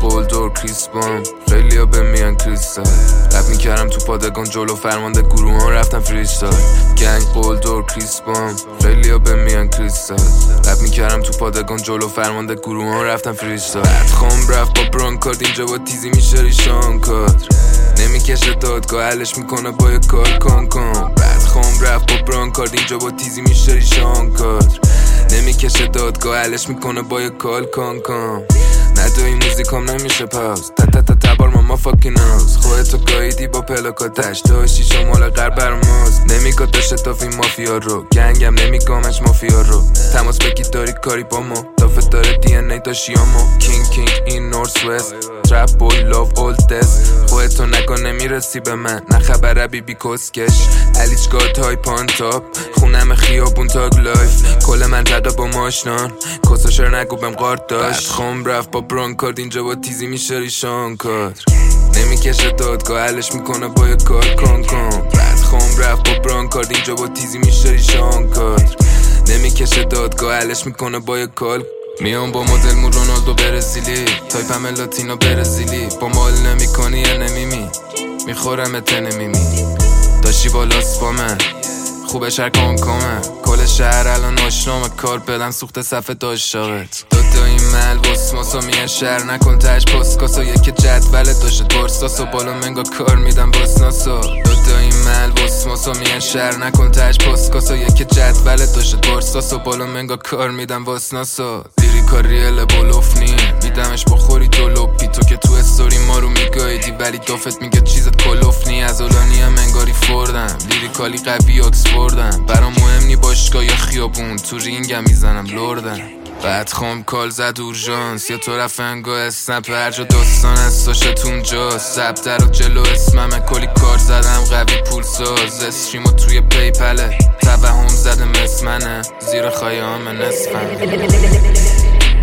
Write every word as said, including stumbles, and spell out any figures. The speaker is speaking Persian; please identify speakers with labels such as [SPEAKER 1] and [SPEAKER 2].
[SPEAKER 1] قلدر کریسپام خیلی ها به میان کریستال رب میکردم تو پادگان جلو فرمانده گروهان رفتم فریستایل گنگ قلدر کریسپام خیلی ها به میان کریستال رب میکردم تو پادگان جلو فرمانده گروهان رفتم فریستایل بعد خام رفت با برانکارد اینجا با تیزی میشه ریشان کادر نمیکشه دادگاه حلش میکنه با یه کار کن کن بعد خام رفت با برانکارد اینجا با تیزی میشه ریشان کادر نمیکشه دادگاه حلش میکنه با یه کال کن کن ندوی موزیکام نمیشه پاوز تا تا تا تبار ماما فاکین هاوز خودتو گاییدی با پلاکاتش داشتی شمال غرب برماز نمیگاه داشته تافی مافیا رو گنگم نمیگامش مافیا رو تماس بگی داری کاری با ما دافت داره دی ان ای داشیامو کینگ کینگ این نورس وست ترپ بوی لاف اولد دست خودتو نگاه نمیرسی به من نه خبره بی بی کسکش علیچگاه تای پان تاپ خونم خیابون تاگ لایف کل منطقه با ماشنان کساشر نگو بهم قارد داشت خم رفت با برانکارد اینجا با تیزی میشه ریشان کادر نمیکشه دادگاه حلش میکنه با یه کار کن کن بعد خم رفت با برانکارد اینجا با تیزی میشه ریشان کادر نمیکشه دادگاه حلش میکنه با یه کال میام با مدل مو رونالدو برزیلی تایپم لاتینو برزیلی با مال نمیکنی یا نمیمی میخورم اتنه میمی داشتی بالاست با من خوبه شهر کامه کل شهر الان آشنامه کار بدم سوخت صفحه داشتاقت دوتا این محل بسماسا میان شهر نکن تش پاسکاسا یکی جدولت داشت برساسا بالا منگا کار میدم باسناسا دوتا این محل بسماسا میان شهر نکن تش پاسکاسا یکی جدولت داشت برساسا بالا منگا کار میدم باسناسا دیری کاریل بلوفنی میدمش بخوری تو لپی تو که تو استوری ما رو میگایدی ولی دافت میگه چیزت کلوفنی از اولانی هم انگاری فردم لیریکالی قوی اکسفوردم برام مهم نی باشگاه یا خیابون تو رینگم میزنم لردم بعد خم کال زد اورژانس یا تو رفنگا اسنپ هر جا داستان از ساشت اونجا سبتر و جلو اسممه کلی کار زدم قوی پولساز استریمو توی پیپله توهم زدم اسمنه زیر خیام نصفم